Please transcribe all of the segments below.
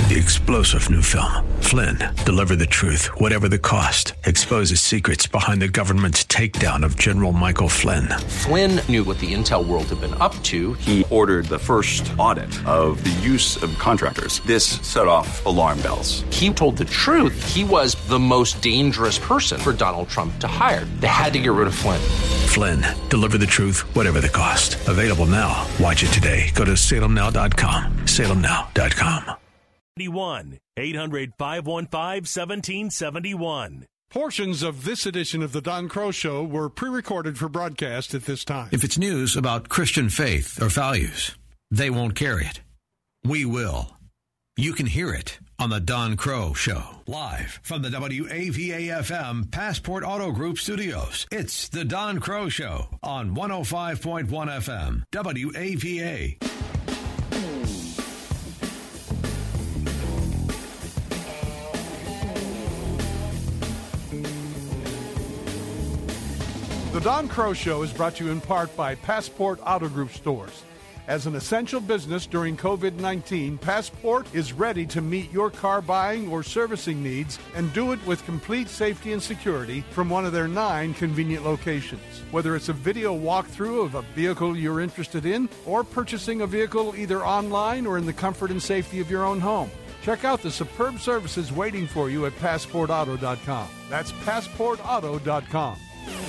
The explosive new film, Flynn, deliver the truth, whatever the cost, exposes secrets behind the government's takedown of General Michael Flynn. Flynn knew what the intel world had been up to. He ordered the first audit of the use of contractors. This set off alarm bells. He told the truth. He was the most dangerous person for Donald Trump to hire. They had to get rid of Flynn. Flynn, deliver the truth, whatever the cost. Available now. Watch it today. Go to salemnow.com. salemnow.com. 800-515-1771. Portions of this edition of the Don Crow Show were pre-recorded for broadcast at this time. If it's news about Christian faith or values, they won't carry it. We will. You can hear it on the Don Crow Show. Live from the WAVA-FM Passport Auto Group studios. It's the Don Crow Show on 105.1 FM, WAVA. The Don Crow Show is brought to you in part by Passport Auto Group stores. As an essential business during COVID-19, Passport is ready to meet your car buying or servicing needs and do it with complete safety and security from one of their 9 convenient locations. Whether it's a video walkthrough of a vehicle you're interested in or purchasing a vehicle either online or in the comfort and safety of your own home, check out the superb services waiting for you at PassportAuto.com. That's PassportAuto.com.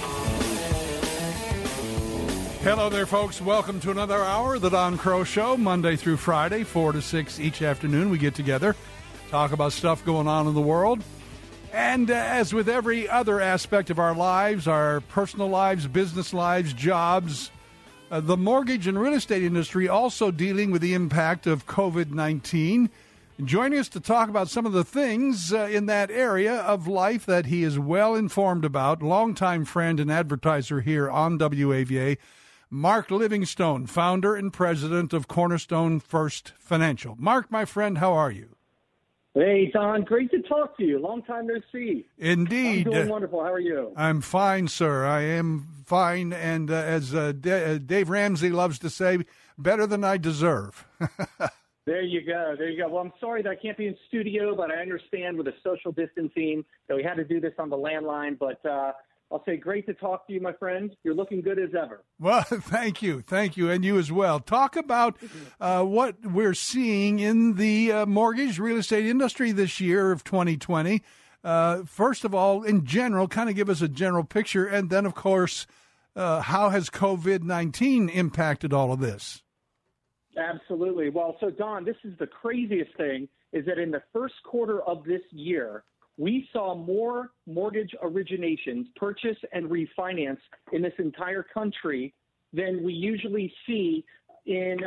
Hello there, folks. Welcome to another hour of the Don Crow Show, Monday through Friday, 4 to 6 each afternoon. We get together, talk about stuff going on in the world. And as with every other aspect of our lives, our personal lives, business lives, jobs, the mortgage and real estate industry also dealing with the impact of COVID-19. Joining us to talk about some of the things in that area of life that he is well informed about, longtime friend and advertiser here on WAVA, Mark Livingstone, founder and president of Cornerstone First Financial. Mark, my friend, how are you? Hey, Don. Great to talk to you. Long time no see. Indeed. I'm doing wonderful. How are you? I'm fine, sir. I am fine. And as Dave Ramsey loves to say, better than I deserve. There you go. There you go. Well, I'm sorry that I can't be in studio, but I understand with the social distancing that we had to do this on the landline. But I'll say great to talk to you, my friend. You're looking good as ever. Well, thank you. Thank you. And you as well. Talk about what we're seeing in the mortgage real estate industry this year of 2020. First of all, in general, kind of give us a general picture. And then, of course, how has COVID-19 impacted all of this? Absolutely. Well, so, Don, this is the craziest thing is that in the first quarter of this year, we saw more mortgage originations, purchase and refinance in this entire country than we usually see in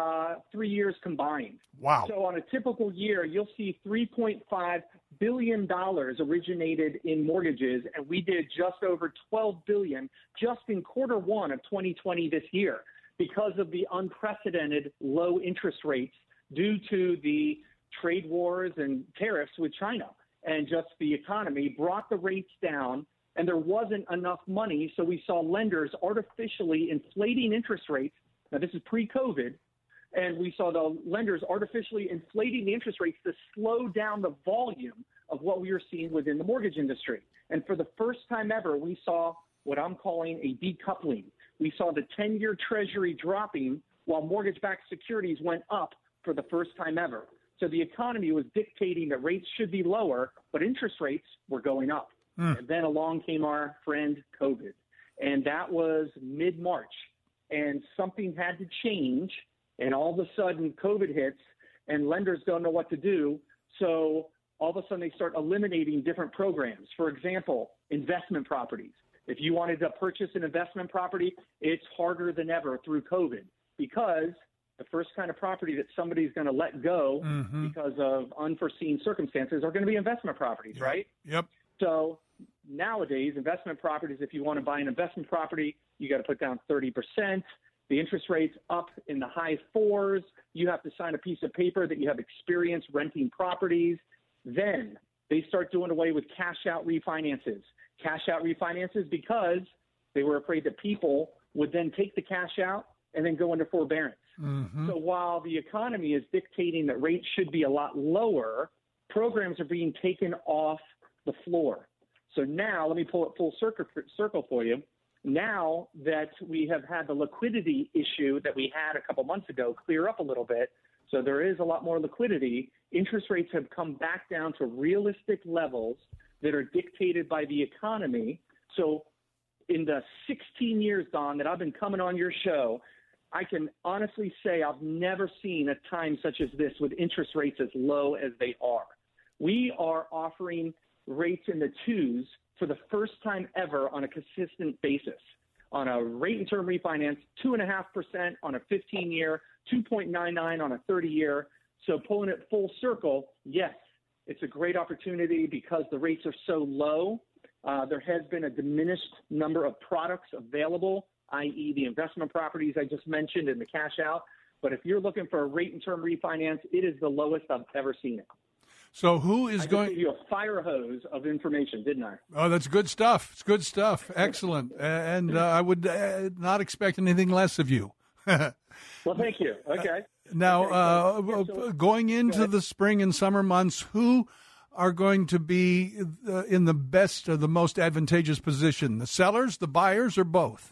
3 years combined. Wow. So on a typical year, you'll see $3.5 billion originated in mortgages, and we did just over $12 billion just in quarter one of 2020 this year because of the unprecedented low interest rates due to the trade wars and tariffs with China. And just the economy brought the rates down, and there wasn't enough money, so we saw lenders artificially inflating interest rates. Now, this is pre-COVID, and we saw the lenders artificially inflating the interest rates to slow down the volume of what we were seeing within the mortgage industry. And for the first time ever, we saw what I'm calling a decoupling. We saw the 10-year Treasury dropping while mortgage-backed securities went up for the first time ever. So the economy was dictating that rates should be lower, but interest rates were going up. And then along came our friend COVID. And that was mid-March. And something had to change. And all of a sudden COVID hits and lenders don't know what to do. So all of a sudden they start eliminating different programs. For example, investment properties. If you wanted to purchase an investment property, it's harder than ever through COVID because the first kind of property that somebody's going to let go because of unforeseen circumstances are going to be investment properties, right? Yep. So nowadays, investment properties, if you want to buy an investment property, you got to put down 30%. The interest rate's up in the high 4s. You have to sign a piece of paper that you have experience renting properties. Then they start doing away with cash-out refinances. Cash-out refinances because they were afraid that people would then take the cash out and then go into forbearance. So while the economy is dictating that rates should be a lot lower, programs are being taken off the floor. So now, let me pull it full circle for you. Now that we have had the liquidity issue that we had a couple months ago clear up a little bit, so there is a lot more liquidity, interest rates have come back down to realistic levels that are dictated by the economy. So in the 16 years, Don, that I've been coming on your show, I can honestly say I've never seen a time such as this with interest rates as low as they are. We are offering rates in the twos for the first time ever on a consistent basis. On a rate and term refinance, 2.5% on a 15-year, 2.99 on a 30-year. So pulling it full circle, yes, it's a great opportunity because the rates are so low. There has been a diminished number of products available, i.e. the investment properties I just mentioned and the cash out. But if you're looking for a rate and term refinance, it is the lowest I've ever seen it. So who is going? I gave you a fire hose of information, didn't I? Oh, that's good stuff. It's good stuff. Excellent. And I would not expect anything less of you. Well, thank you. Okay. Now, going into the spring and summer months, who are going to be in the best or the most advantageous position? The sellers, the buyers, or both?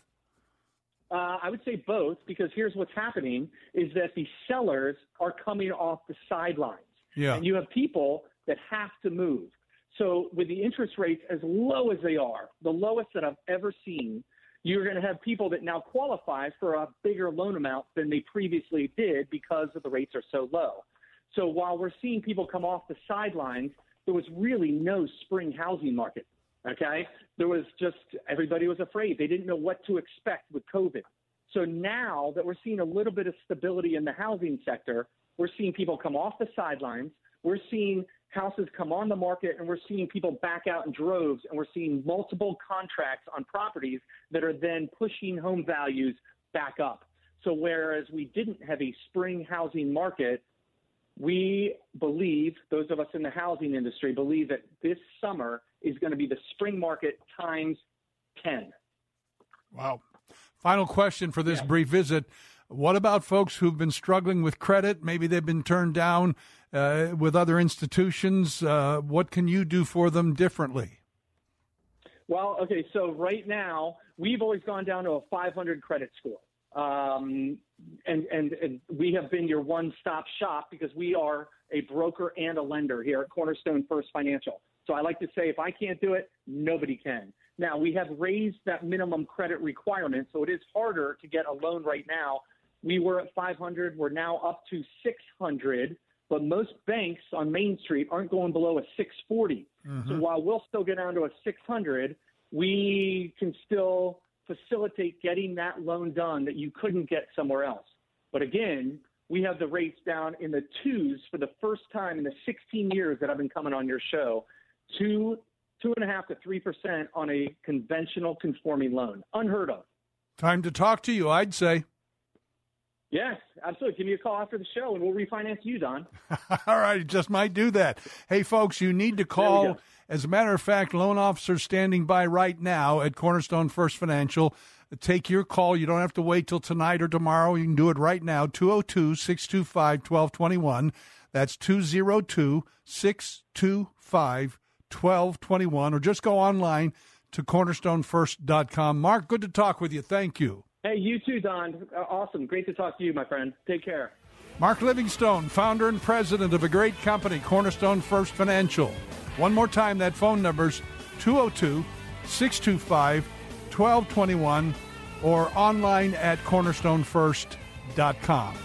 I would say both, because here's what's happening is that the sellers are coming off the sidelines. Yeah. And you have people that have to move. So with the interest rates as low as they are, the lowest that I've ever seen, you're going to have people that now qualify for a bigger loan amount than they previously did because the rates are so low. So while we're seeing people come off the sidelines, there was really no spring housing market, okay? There was just everybody was afraid. They didn't know what to expect with COVID. So now that we're seeing a little bit of stability in the housing sector, we're seeing people come off the sidelines. We're seeing houses come on the market, and we're seeing people back out in droves, and we're seeing multiple contracts on properties that are then pushing home values back up. So whereas we didn't have a spring housing market, we believe, those of us in the housing industry believe that this summer is going to be the spring market times 10. Wow. Final question for this brief visit. What about folks who've been struggling with credit? Maybe they've been turned down with other institutions. What can you do for them differently? Well, okay, so right now, we've always gone down to a 500 credit score. And we have been your one-stop shop because we are a broker and a lender here at Cornerstone First Financial. So I like to say if I can't do it, nobody can. Now, we have raised that minimum credit requirement, so it is harder to get a loan right now. We were at 500. We're now up to 600. But most banks on Main Street aren't going below a 640. So while we'll still get down to a 600, we can still facilitate getting that loan done that you couldn't get somewhere else. But again, we have the rates down in the twos for the first time in the 16 years that I've been coming on your show, 2.5% to 3% on a conventional conforming loan. Unheard of. Time to talk to you, I'd say. Yes, absolutely. Give me a call after the show, and we'll refinance you, Don. All right, just might do that. Hey, folks, you need to call. As a matter of fact, loan officers standing by right now at Cornerstone First Financial. Take your call. You don't have to wait till tonight or tomorrow. You can do it right now, 202-625-1221. That's 202-625-1221. Or just go online to cornerstonefirst.com. Mark, good to talk with you. Thank you. Hey, you too, Don. Awesome. Great to talk to you, my friend. Take care. Mark Livingstone, founder and president of a great company, Cornerstone First Financial. One more time, that phone number's 202-625-1221 or online at cornerstonefirst.com.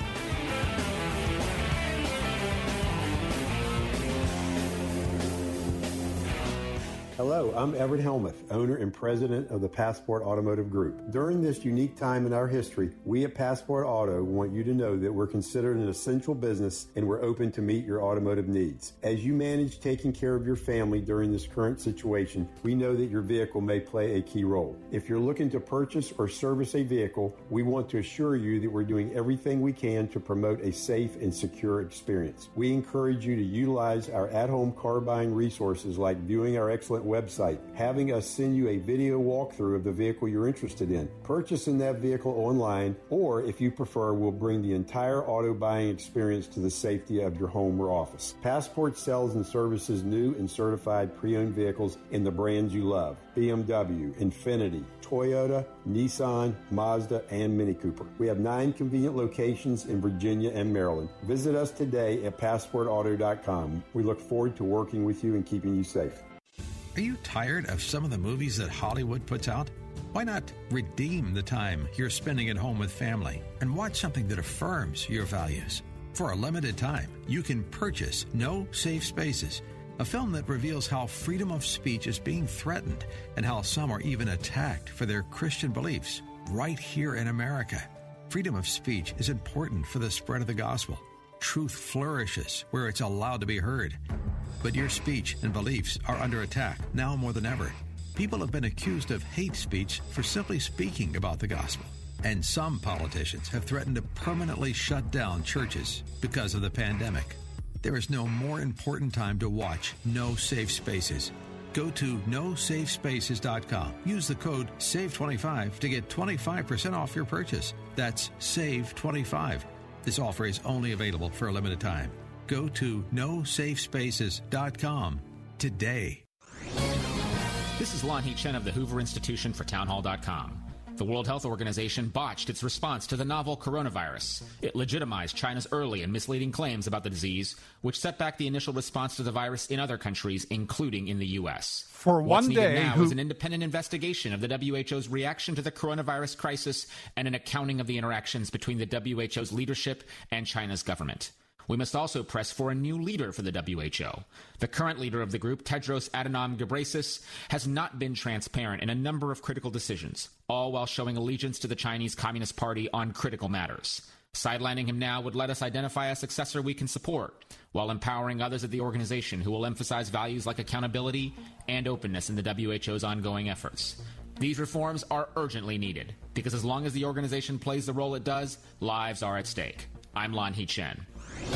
Hello, I'm Everett Helmuth, owner and president of the Passport Automotive Group. During this unique time in our history, we at Passport Auto want you to know that we're considered an essential business and we're open to meet your automotive needs. As you manage taking care of your family during this current situation, we know that your vehicle may play a key role. If you're looking to purchase or service a vehicle, we want to assure you that we're doing everything we can to promote a safe and secure experience. We encourage you to utilize our at-home car buying resources like viewing our excellent excellent website, having us send you a video walkthrough of the vehicle you're interested in, purchasing that vehicle online, or if you prefer, we'll bring the entire auto buying experience to the safety of your home or office. Passport sells and services new and certified pre-owned vehicles in the brands you love: BMW, Infiniti, Toyota, Nissan, Mazda, and Mini Cooper. We have 9 convenient locations in Virginia and Maryland. Visit us today at PassportAuto.com. We look forward to working with you and keeping you safe. Are you tired of some of the movies that Hollywood puts out? Why not redeem the time you're spending at home with family and watch something that affirms your values? For a limited time, you can purchase No Safe Spaces, a film that reveals how freedom of speech is being threatened and how some are even attacked for their Christian beliefs right here in America. Freedom of speech is important for the spread of the gospel. Truth flourishes where it's allowed to be heard. But your speech and beliefs are under attack now more than ever. People have been accused of hate speech for simply speaking about the gospel. And some politicians have threatened to permanently shut down churches because of the pandemic. There is no more important time to watch No Safe Spaces. Go to nosafespaces.com. Use the code SAVE25 to get 25% off your purchase. That's SAVE25. This offer is only available for a limited time. Go to nosafespaces.com today. This is Lon Hee Chen of the Hoover Institution for Townhall.com. The World Health Organization botched its response to the novel coronavirus. It legitimized China's early and misleading claims about the disease, which set back the initial response to the virus in other countries, including in the U.S. For one day, now is an independent investigation of the WHO's reaction to the coronavirus crisis and an accounting of the interactions between the WHO's leadership and China's government. We must also press for a new leader for the WHO. The current leader of the group, Tedros Adhanom Ghebreyesus, has not been transparent in a number of critical decisions, all while showing allegiance to the Chinese Communist Party on critical matters. Sidelining him now would let us identify a successor we can support, while empowering others at the organization who will emphasize values like accountability and openness in the WHO's ongoing efforts. These reforms are urgently needed, because as long as the organization plays the role it does, lives are at stake. I'm Lon Hee Chen.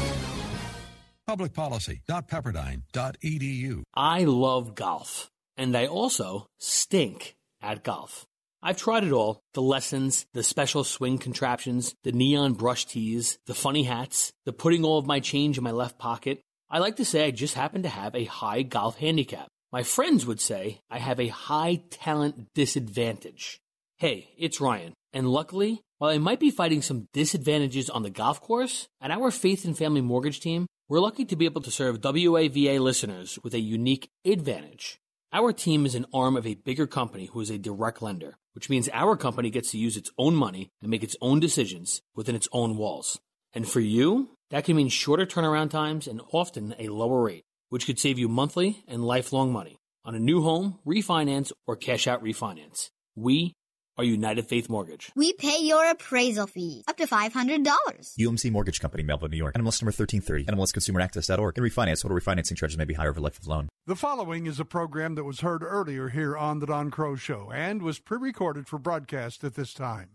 Publicpolicy.pepperdine.edu. I love golf, and I also stink at golf. I've tried it all: the lessons, the special swing contraptions, the neon brush tees, the funny hats, the putting all of my change in my left pocket. I like to say I just happen to have a high golf handicap. My friends would say I have a high talent disadvantage. Hey, it's Ryan, and luckily, while I might be fighting some disadvantages on the golf course, at our Faith and Family Mortgage team, we're lucky to be able to serve WAVA listeners with a unique advantage. Our team is an arm of a bigger company who is a direct lender, which means our company gets to use its own money and make its own decisions within its own walls. And for you, that can mean shorter turnaround times and often a lower rate, which could save you monthly and lifelong money on a new home, refinance, or cash out refinance. We are United Faith Mortgage. We pay your appraisal fees up to $500. UMC Mortgage Company, Melville, New York. NMLS number 1330. NMLSConsumerAccess.org. And refinance. Total refinancing charges may be higher over life of loan. The following is a program that was heard earlier here on The Don Crow Show and was pre-recorded for broadcast at this time.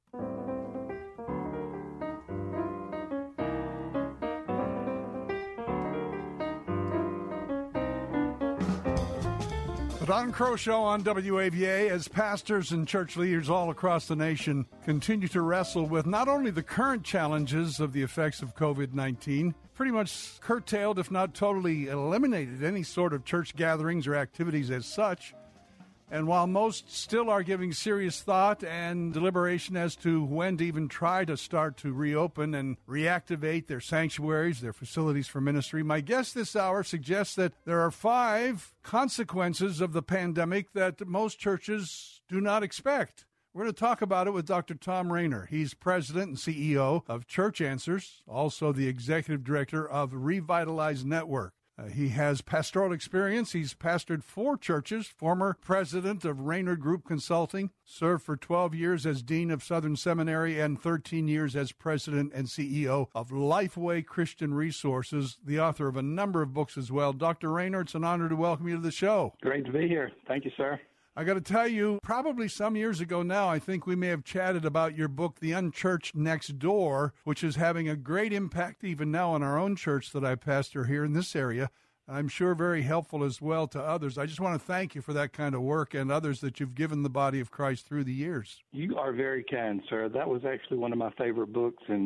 The Don Crow Show on WAVA, as pastors and church leaders all across the nation continue to wrestle with not only the current challenges of the effects of COVID-19, pretty much curtailed, if not totally eliminated, any sort of church gatherings or activities as such. And while most still are giving serious thought and deliberation as to when to even try to start to reopen and reactivate their sanctuaries, their facilities for ministry, my guest this hour suggests that there are 5 consequences of the pandemic that most churches do not expect. We're going to talk about it with Dr. Thom Rainer. He's president and CEO of Church Answers, also the executive director of Revitalize Network. He has pastoral experience. He's pastored 4 churches, former president of Rainer Group Consulting, served for 12 years as dean of Southern Seminary, and 13 years as president and CEO of Lifeway Christian Resources, the author of a number of books as well. Dr. Rainer, it's an honor to welcome you to the show. Great to be here. Thank you, sir. I got to tell you, probably some years ago now, I think we may have chatted about your book, The Unchurched Next Door, which is having a great impact even now on our own church that I pastor here in this area. I'm sure very helpful as well to others. I just want to thank you for that kind of work and others that you've given the body of Christ through the years. You are very kind, sir. That was actually one of my favorite books, and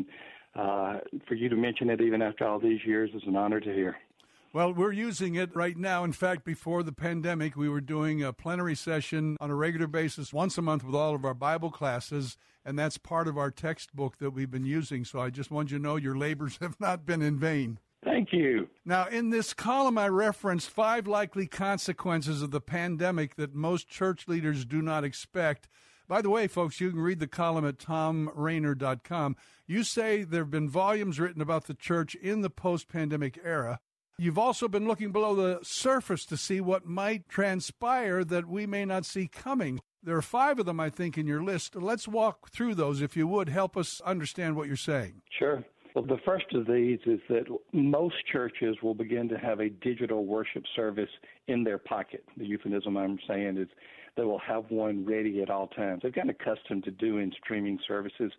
for you to mention it even after all these years is an honor to hear. Well, we're using it right now. In fact, before the pandemic, we were doing a plenary session on a regular basis once a month with all of our Bible classes, and that's part of our textbook that we've been using. So I just want you to know your labors have not been in vain. Thank you. Now, in this column, I referenced 5 likely consequences of the pandemic that most church leaders do not expect. By the way, folks, you can read the column at TomRainer.com. You say there have been volumes written about the church in the post-pandemic era. You've also been looking below the surface to see what might transpire that we may not see coming. There are 5 of them, I think, in your list. Let's walk through those, if you would. Help us understand what you're saying. Sure. Well, the first of these is that most churches will begin to have a digital worship service in their pocket. The euphemism I'm saying is they will have one ready at all times. They've gotten accustomed to doing streaming services.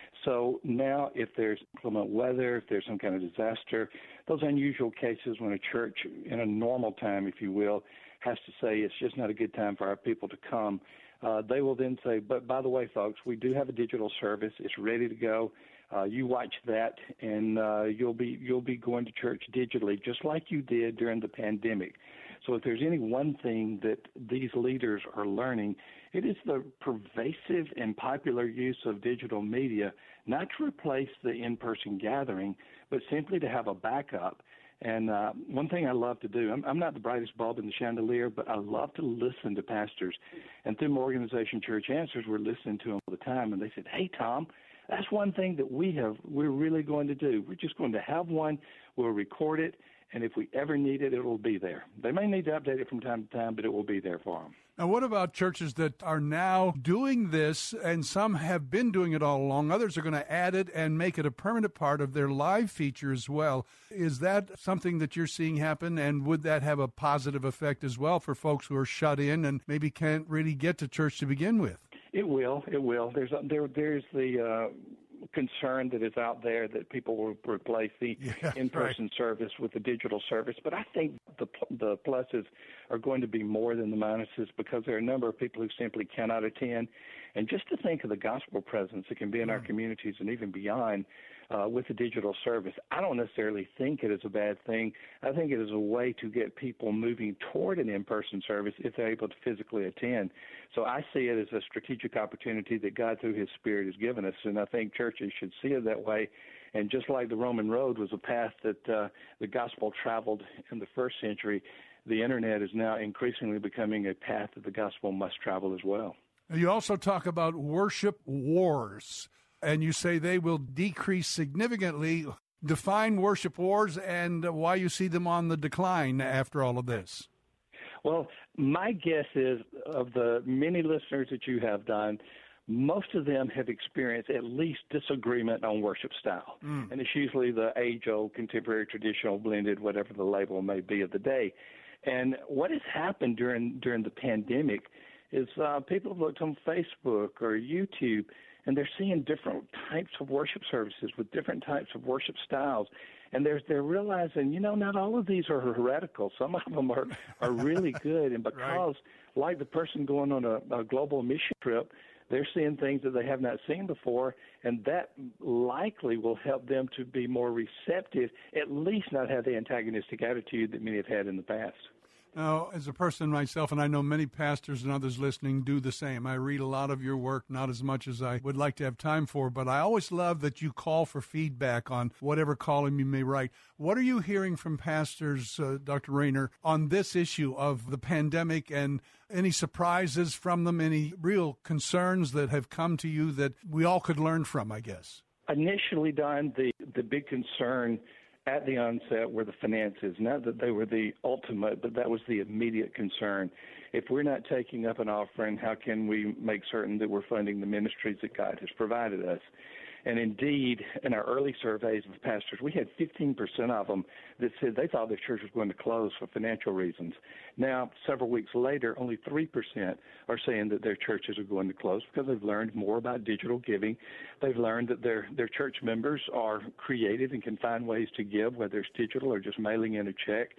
So now if there's inclement weather, if there's some kind of disaster, those unusual cases when a church in a normal time, if you will, has to say it's just not a good time for our people to come, they will then say, but by the way, folks, we do have a digital service. It's ready to go. You watch that, and you'll be going to church digitally, just like you did during the pandemic. So if there's any one thing that these leaders are learning, it is the pervasive and popular use of digital media, not to replace the in-person gathering, but simply to have a backup. And one thing I love to do, I'm not the brightest bulb in the chandelier, but I love to listen to pastors. And through my organization, Church Answers, we're listening to them all the time, and they said, hey, Tom, that's one thing that we're really going to do. We're just going to have one. We'll record it, and if we ever need it, it will be there. They may need to update it from time to time, but it will be there for them. Now, what about churches that are now doing this, and some have been doing it all along? Others are going to add it and make it a permanent part of their live feature as well. Is that something that you're seeing happen, and would that have a positive effect as well for folks who are shut in and maybe can't really get to church to begin with? It will. There's the concern that is out there that people will replace the in-person service with the digital service. But I think the pluses are going to be more than the minuses, because there are a number of people who simply cannot attend. And just to think of the gospel presence that can be in our communities and even beyond with the digital service, I don't necessarily think it is a bad thing. I think it is a way to get people moving toward an in-person service if they're able to physically attend. So I see it as a strategic opportunity that God, through His Spirit, has given us, and I think churches should see it that way. And just like the Roman road was a path that the gospel traveled in the first century, the Internet is now increasingly becoming a path that the gospel must travel as well. You also talk about worship wars, and you say they will decrease significantly. Define worship wars and why you see them on the decline after all of this. Well, my guess is, of the many listeners that you have done, most of them have experienced at least disagreement on worship style. And it's usually the age-old, contemporary, traditional, blended, whatever the label may be of the day. And what has happened during the pandemic is people have looked on Facebook or YouTube, and they're seeing different types of worship services with different types of worship styles. And they're realizing, not all of these are heretical. Some of them are really good. And because, like the person going on a global mission trip, they're seeing things that they have not seen before, and that likely will help them to be more receptive, at least not have the antagonistic attitude that many have had in the past. Now, as a person myself, and I know many pastors and others listening do the same, I read a lot of your work, not as much as I would like to have time for, but I always love that you call for feedback on whatever column you may write. What are you hearing from pastors, Dr. Rainer, on this issue of the pandemic, and any surprises from them, any real concerns that have come to you that we all could learn from, I guess? Initially, Don, the big concern at the onset were the finances. Not that they were the ultimate, but that was the immediate concern. If we're not taking up an offering, how can we make certain that we're funding the ministries that God has provided us? And indeed, in our early surveys of pastors, we had 15% of them that said they thought their church was going to close for financial reasons. Now, several weeks later, only 3% are saying that their churches are going to close because they've learned more about digital giving. They've learned that their church members are creative and can find ways to give, whether it's digital or just mailing in a check.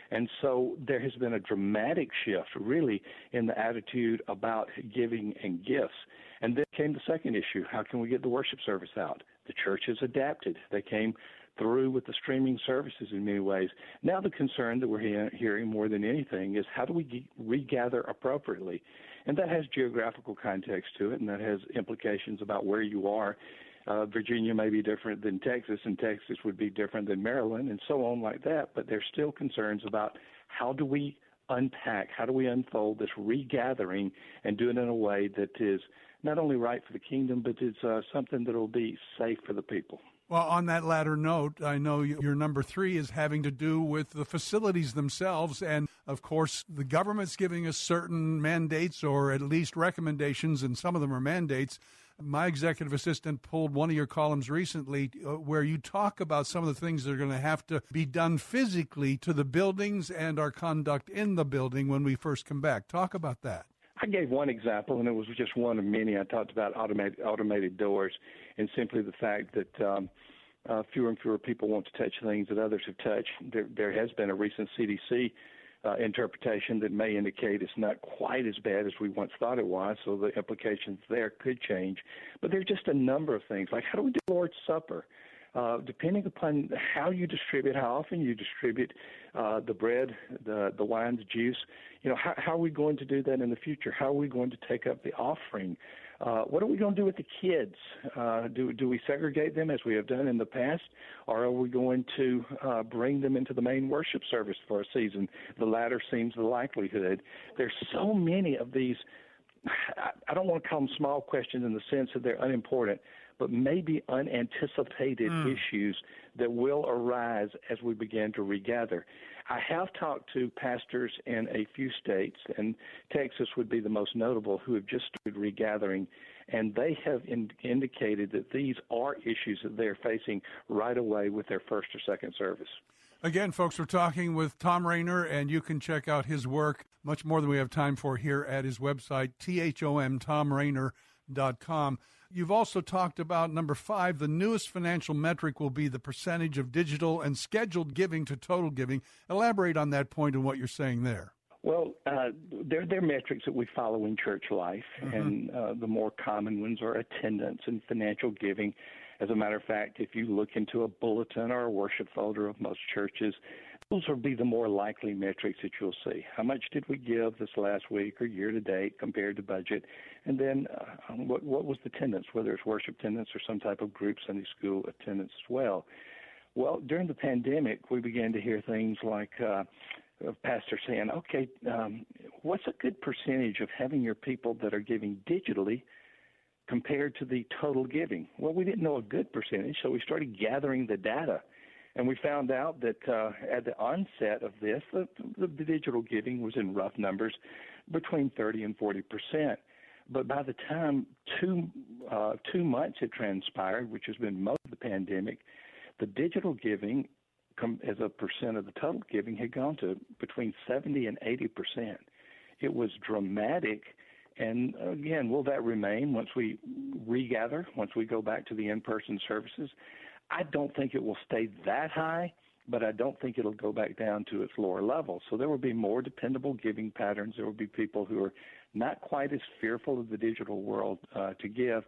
And so there has been a dramatic shift, really, in the attitude about giving and gifts. And then came the second issue. How can we get the worship service out? The church has adapted. They came through with the streaming services in many ways. Now the concern that we're hearing more than anything is how do we regather appropriately? And that has geographical context to it, and that has implications about where you are. Virginia may be different than Texas, and Texas would be different than Maryland, and so on like that. But there's still concerns about how do we unpack, how do we unfold this regathering and do it in a way that is not only right for the kingdom, but is something that will be safe for the people. Well, on that latter note, I know your number 3 is having to do with the facilities themselves. And, of course, the government's giving us certain mandates or at least recommendations, and some of them are mandates. My executive assistant pulled one of your columns recently where you talk about some of the things that are going to have to be done physically to the buildings and our conduct in the building when we first come back. Talk about that. I gave one example, and it was just one of many. I talked about automated doors and simply the fact that fewer and fewer people want to touch things that others have touched. There has been a recent CDC interpretation that may indicate it's not quite as bad as we once thought it was, so the implications there could change. But there's just a number of things, like how do we do Lord's Supper? Depending upon how you distribute, how often you distribute the bread, the wine, the juice, how are we going to do that in the future? How are we going to take up the offering? What are we going to do with the kids? Do we segregate them as we have done in the past, or are we going to bring them into the main worship service for a season? The latter seems the likelihood. There's so many of these, I don't want to call them small questions in the sense that they're unimportant, but maybe unanticipated issues that will arise as we begin to regather. I have talked to pastors in a few states, and Texas would be the most notable, who have just started regathering, and they have indicated that these are issues that they're facing right away with their first or second service. Again, folks, we're talking with Thom Rainer, and you can check out his work much more than we have time for here at his website, thomrainer.com. You've also talked about number 5, the newest financial metric will be the percentage of digital and scheduled giving to total giving. Elaborate on that point and what you're saying there. Well, they're metrics that we follow in church life, and the more common ones are attendance and financial giving. As a matter of fact, if you look into a bulletin or a worship folder of most churches, those will be the more likely metrics that you'll see. How much did we give this last week or year to date compared to budget? And then what was the attendance, whether it's worship attendance or some type of group Sunday school attendance as well. Well, during the pandemic, we began to hear things like pastors saying, okay, what's a good percentage of having your people that are giving digitally compared to the total giving? Well, we didn't know a good percentage, so we started gathering the data. And we found out that at the onset of this, the digital giving was in rough numbers between 30 and 40%. But by the time 2 months had transpired, which has been most of the pandemic, the digital giving as a percent of the total giving had gone to between 70 and 80%. It was dramatic. And again, will that remain once we regather, once we go back to the in-person services? I don't think it will stay that high, but I don't think it'll go back down to its lower level. So there will be more dependable giving patterns. There will be people who are not quite as fearful of the digital world to give,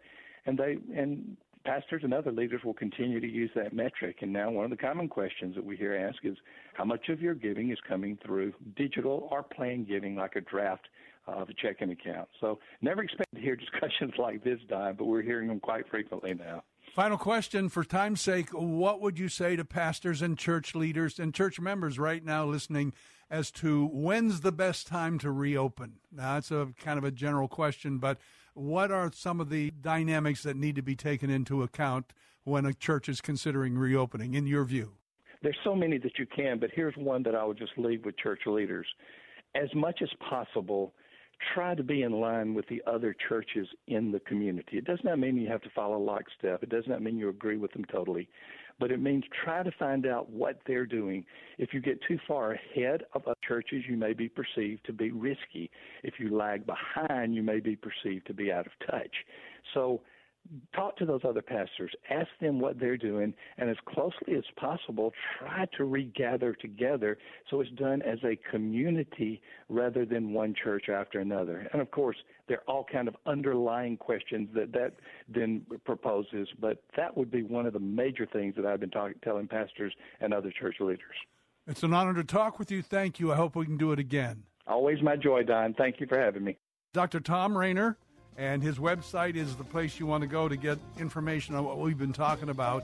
and pastors and other leaders will continue to use that metric. And now one of the common questions that we hear asked is, how much of your giving is coming through digital or plain giving, like a draft of a checking account? So never expect to hear discussions like this, Don, but we're hearing them quite frequently now. Final question, for time's sake, what would you say to pastors and church leaders and church members right now listening as to when's the best time to reopen? Now, it's a kind of a general question, but what are some of the dynamics that need to be taken into account when a church is considering reopening, in your view? There's so many that you can, but here's one that I would just leave with church leaders. As much as possible, try to be in line with the other churches in the community. It does not mean you have to follow lockstep. It does not mean you agree with them totally. But it means try to find out what they're doing. If you get too far ahead of other churches, you may be perceived to be risky. If you lag behind, you may be perceived to be out of touch. So talk to those other pastors, ask them what they're doing, and as closely as possible, try to regather together so it's done as a community rather than one church after another. And of course, there are all kind of underlying questions that then proposes, but that would be one of the major things that I've been telling pastors and other church leaders. It's an honor to talk with you. Thank you. I hope we can do it again. Always my joy, Don. Thank you for having me. Dr. Thom Rainer, and his website is the place you want to go to get information on what we've been talking about.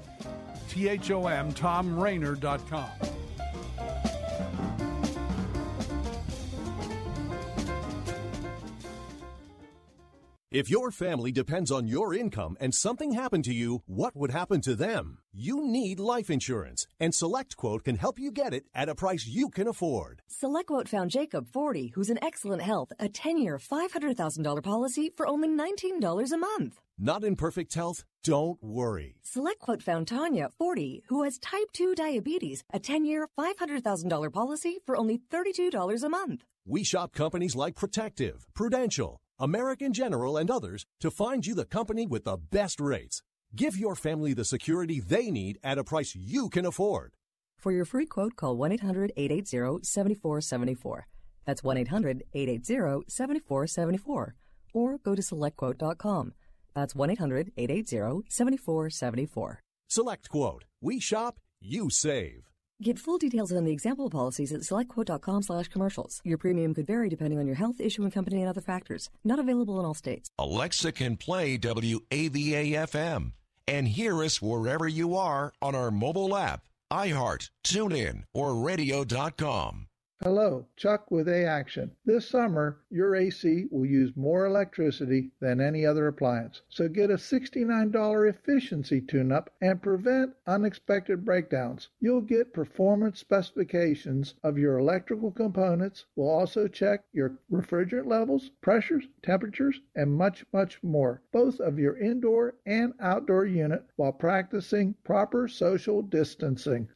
THOM, ThomRainer.com. If your family depends on your income and something happened to you, what would happen to them? You need life insurance, and SelectQuote can help you get it at a price you can afford. SelectQuote found Jacob, 40, who's in excellent health, a 10-year, $500,000 policy for only $19 a month. Not in perfect health? Don't worry. SelectQuote found Tanya, 40, who has type 2 diabetes, a 10-year, $500,000 policy for only $32 a month. We shop companies like Protective, Prudential, American General, and others to find you the company with the best rates. Give your family the security they need at a price you can afford. For your free quote, call 1-800-880-7474. That's 1-800-880-7474. Or go to SelectQuote.com. That's 1-800-880-7474. SelectQuote. We shop, you save. Get full details on the example policies at SelectQuote.com/commercials. Your premium could vary depending on your health, issuing company, and other factors. Not available in all states. Alexa can play WAVA-FM and hear us wherever you are on our mobile app, iHeart, TuneIn, or radio.com. Hello, Chuck with A-Action. This summer, your AC will use more electricity than any other appliance. So get a $69 efficiency tune-up and prevent unexpected breakdowns. You'll get performance specifications of your electrical components. We'll also check your refrigerant levels, pressures, temperatures, and much, much more, both of your indoor and outdoor unit, while practicing proper social distancing.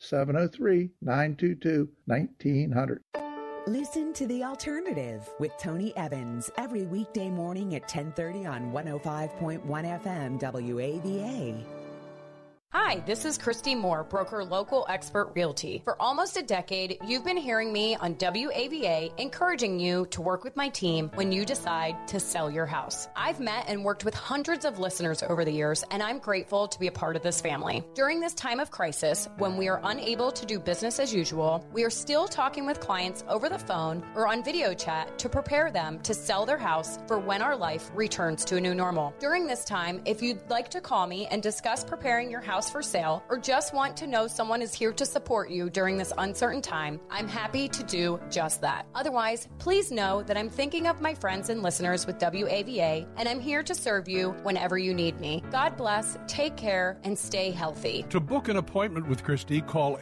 703-922-1900. Listen to The Alternative with Tony Evans every weekday morning at 10:30 on 105.1 FM WAVA. Hi, this is Christy Moore, broker local expert realty. For almost a decade, you've been hearing me on WAVA encouraging you to work with my team when you decide to sell your house. I've met and worked with hundreds of listeners over the years, and I'm grateful to be a part of this family. During this time of crisis, when we are unable to do business as usual, we are still talking with clients over the phone or on video chat to prepare them to sell their house for when our life returns to a new normal. During this time, if you'd like to call me and discuss preparing your house for sale, or just want to know someone is here to support you during this uncertain time, I'm happy to do just that. Otherwise, please know that I'm thinking of my friends and listeners with WAVA, and I'm here to serve you whenever you need me. God bless, take care, and stay healthy. To book an appointment with Christy, call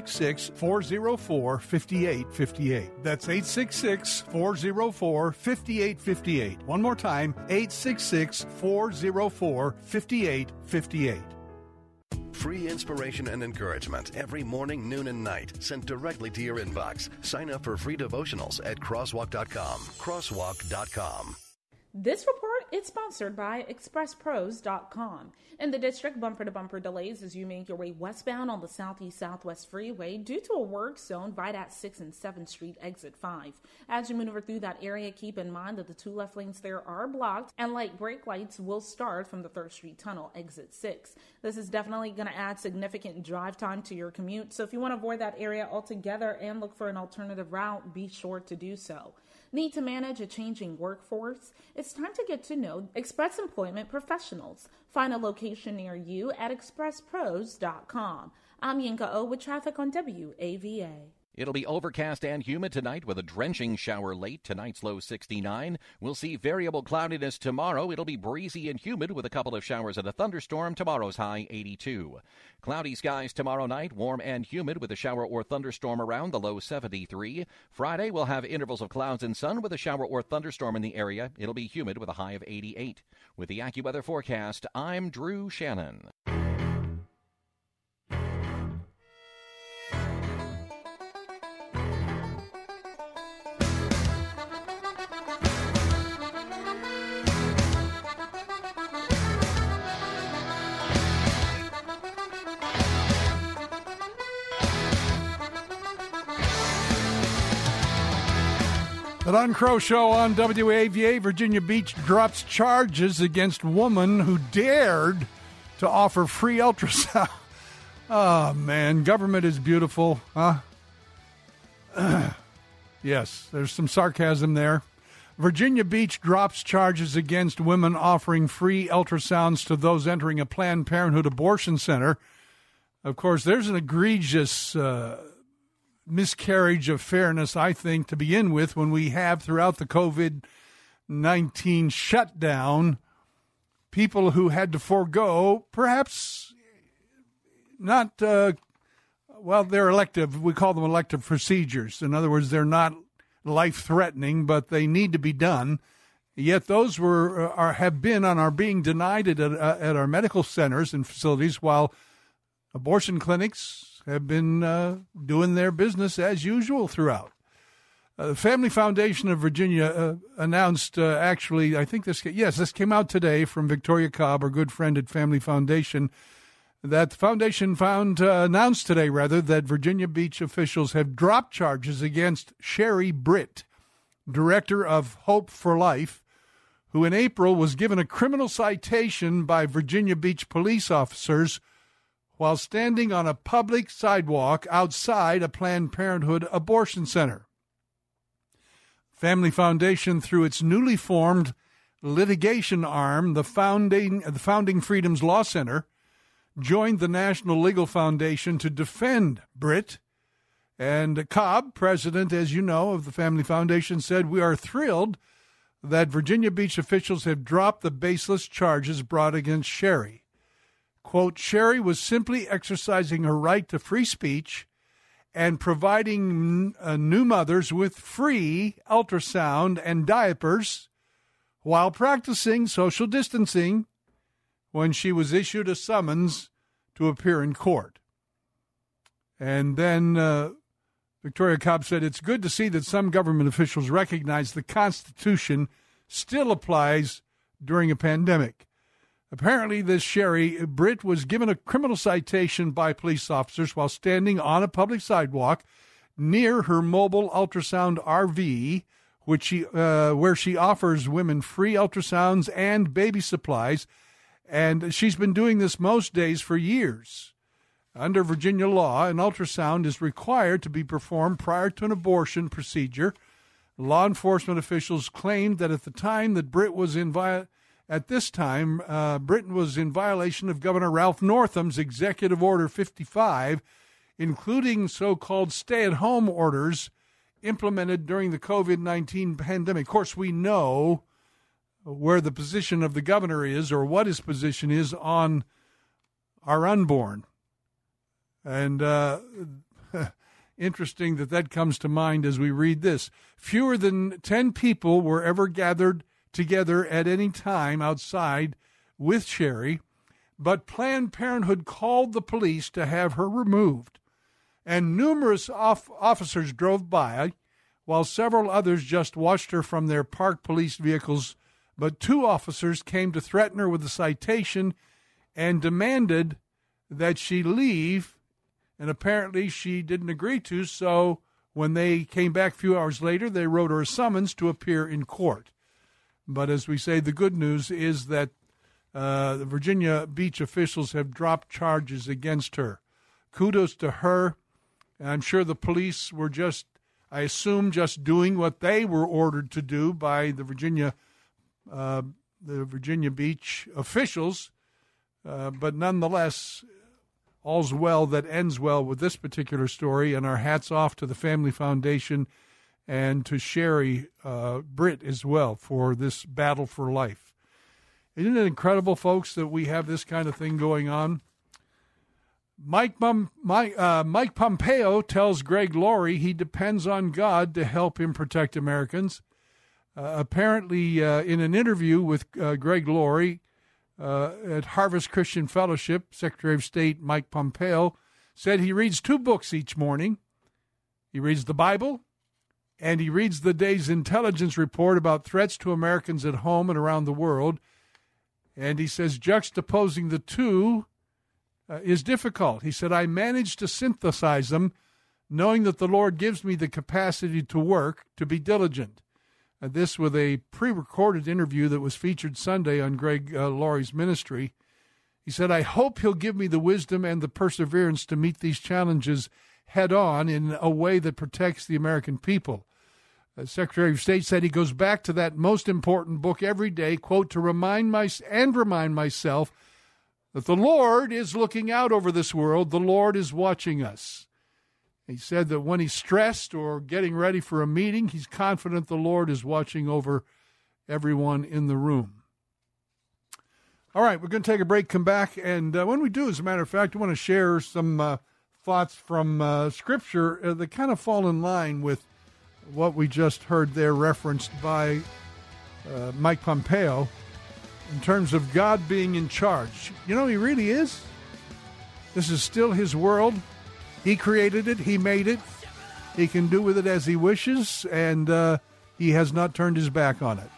866-404-5858. That's 866-404-5858. One more time, 866-404-5858. Free inspiration and encouragement every morning, noon, and night, sent directly to your inbox. Sign up for free devotionals at crosswalk.com. Crosswalk.com. This report is sponsored by ExpressPros.com. In the district, bumper-to-bumper delays as you make your way westbound on the Southeast-Southwest Freeway due to a work zone right at 6th and 7th Street, exit 5. As you maneuver through that area, keep in mind that the two left lanes there are blocked, and light brake lights will start from the 3rd Street Tunnel, exit 6. This is definitely going to add significant drive time to your commute, so if you want to avoid that area altogether and look for an alternative route, be sure to do so. Need to manage a changing workforce? It's time to get to know Express Employment Professionals. Find a location near you at expresspros.com. I'm Yinka O with traffic on WAVA. It'll be overcast and humid tonight with a drenching shower late. Tonight's low 69. We'll see variable cloudiness tomorrow. It'll be breezy and humid with a couple of showers and a thunderstorm. Tomorrow's high 82. Cloudy skies tomorrow night, warm and humid with a shower or thunderstorm around, the low 73. Friday, we'll have intervals of clouds and sun with a shower or thunderstorm in the area. It'll be humid with a high of 88. With the AccuWeather forecast, I'm Drew Shannon. The Don Crow Show on WAVA. Virginia Beach drops charges against woman who dared to offer free ultrasound. Oh, man. Government is beautiful, huh? Yes, there's some sarcasm there. Virginia Beach drops charges against women offering free ultrasounds to those entering a Planned Parenthood abortion center. Of course, there's an egregious miscarriage of fairness, I think, to begin with, when we have throughout the COVID-19 shutdown people who had to forego, perhaps not, they're elective. We call them elective procedures. In other words, they're not life-threatening, but they need to be done. Yet those have been and are being denied at our medical centers and facilities, while abortion clinics have been doing their business as usual throughout. The Family Foundation of Virginia announced, this came out today from Victoria Cobb, our good friend at Family Foundation, that the foundation announced today, that Virginia Beach officials have dropped charges against Sherry Britt, director of Hope for Life, who in April was given a criminal citation by Virginia Beach police officers while standing on a public sidewalk outside a Planned Parenthood abortion center. Family Foundation, through its newly formed litigation arm, the Founding Freedoms Law Center, joined the National Legal Foundation to defend Britt. And Cobb, president, as you know, of the Family Foundation, said, "We are thrilled that Virginia Beach officials have dropped the baseless charges brought against Sherry." Quote, "Sherry was simply exercising her right to free speech and providing new mothers with free ultrasound and diapers while practicing social distancing when she was issued a summons to appear in court." And then Victoria Cobb said, "It's good to see that some government officials recognize the Constitution still applies during a pandemic." Apparently, this Sherry Britt was given a criminal citation by police officers while standing on a public sidewalk near her mobile ultrasound RV, where she offers women free ultrasounds and baby supplies. And she's been doing this most days for years. Under Virginia law, an ultrasound is required to be performed prior to an abortion procedure. Law enforcement officials claimed that at the time that Britt was Britain was in violation of Governor Ralph Northam's Executive Order 55, including so-called stay-at-home orders implemented during the COVID-19 pandemic. Of course, we know where the position of the governor is, or what his position is on our unborn. And interesting that comes to mind as we read this. Fewer than 10 people were ever gathered together at any time outside with Sherry, but Planned Parenthood called the police to have her removed, and numerous officers drove by, while several others just watched her from their parked police vehicles. But 2 officers came to threaten her with a citation and demanded that she leave, and apparently she didn't agree to, so when they came back a few hours later, they wrote her a summons to appear in court. But as we say, the good news is that the Virginia Beach officials have dropped charges against her. Kudos to her. And I'm sure the police were just doing what they were ordered to do by the Virginia Beach officials, but nonetheless, all's well that ends well with this particular story, and our hats off to the Family Foundation and to Sherry Britt as well for this battle for life. Isn't it incredible, folks, that we have this kind of thing going on? Mike Pompeo tells Greg Laurie he depends on God to help him protect Americans. Apparently, in an interview with Greg Laurie at Harvest Christian Fellowship, Secretary of State Mike Pompeo said he reads 2 books each morning. He reads the Bible, and he reads the day's intelligence report about threats to Americans at home and around the world. And he says juxtaposing the two is difficult. He said, "I managed to synthesize them, knowing that the Lord gives me the capacity to work, to be diligent. This with a pre-recorded interview that was featured Sunday on Greg Laurie's ministry. He said, I hope he'll give me the wisdom and the perseverance to meet these challenges head-on in a way that protects the American people. The Secretary of State said he goes back to that most important book every day, quote, to remind myself that the Lord is looking out over this world. The Lord is watching us. He said that when he's stressed or getting ready for a meeting, he's confident the Lord is watching over everyone in the room. All right, we're going to take a break, come back, and when we do, as a matter of fact, I want to share some thoughts from Scripture that kind of fall in line with what we just heard there referenced by Mike Pompeo in terms of God being in charge. You know, he really is. This is still his world. He created it. He made it. He can do with it as he wishes, and he has not turned his back on it.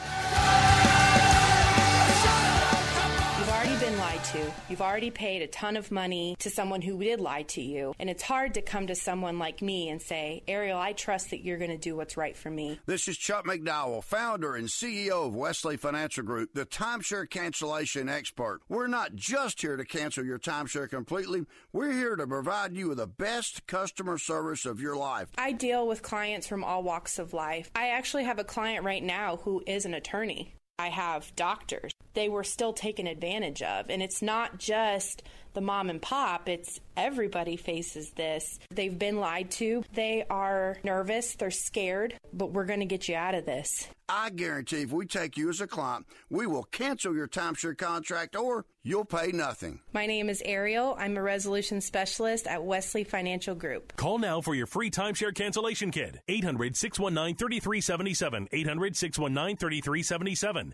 You've already paid a ton of money to someone who did lie to you, and it's hard to come to someone like me and say, Ariel, I trust that you're going to do what's right for me. This is Chuck McDowell, founder and CEO of Wesley Financial Group, the timeshare cancellation expert. We're not just here to cancel your timeshare completely. We're here to provide you with the best customer service of your life. I deal with clients from all walks of life. I actually have a client right now who is an attorney. I have doctors. They were still taken advantage of. And it's not just the mom and pop. It's everybody faces this. They've been lied to. They are nervous. They're scared. But we're going to get you out of this. I guarantee if we take you as a client, we will cancel your timeshare contract or you'll pay nothing. My name is Ariel. I'm a resolution specialist at Wesley Financial Group. Call now for your free timeshare cancellation kit. 800-619-3377. 800-619-3377.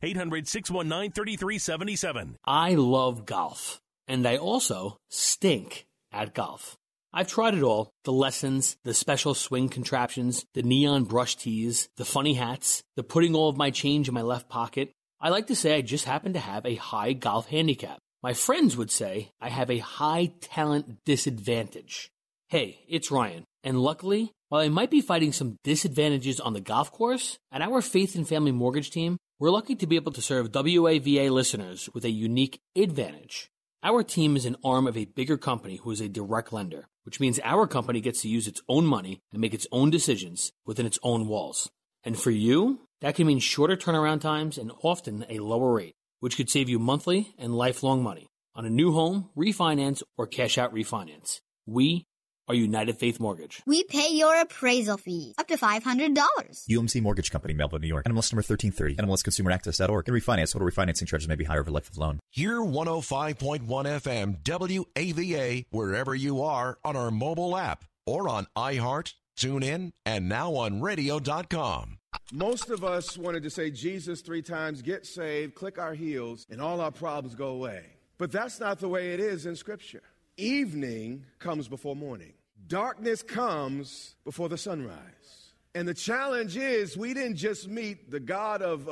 800-619-3377. I love golf, and I also stink at golf. I've tried it all. The lessons, the special swing contraptions, the neon brush tees, the funny hats, the putting all of my change in my left pocket. I like to say I just happen to have a high golf handicap. My friends would say I have a high talent disadvantage. Hey, it's Ryan, and luckily, while I might be fighting some disadvantages on the golf course, at our Faith and Family Mortgage team, we're lucky to be able to serve WAVA listeners with a unique advantage. Our team is an arm of a bigger company who is a direct lender, which means our company gets to use its own money and make its own decisions within its own walls. And for you, that can mean shorter turnaround times and often a lower rate, which could save you monthly and lifelong money on a new home, refinance, or cash out refinance. We are United Faith Mortgage. We pay your appraisal fees up to $500. UMC Mortgage Company, Melville, New York. NMLS number 1330. NMLSConsumerAccess.org. And refinance. Total refinancing charges may be higher over life of loan. Hear 105.1 FM WAVA wherever you are on our mobile app or on iHeart, TuneIn, and now on radio.com. Most of us wanted to say Jesus 3 times, get saved, click our heels, and all our problems go away. But that's not the way it is in Scripture. Evening comes before morning. Darkness comes before the sunrise. And the challenge is we didn't just meet the God of,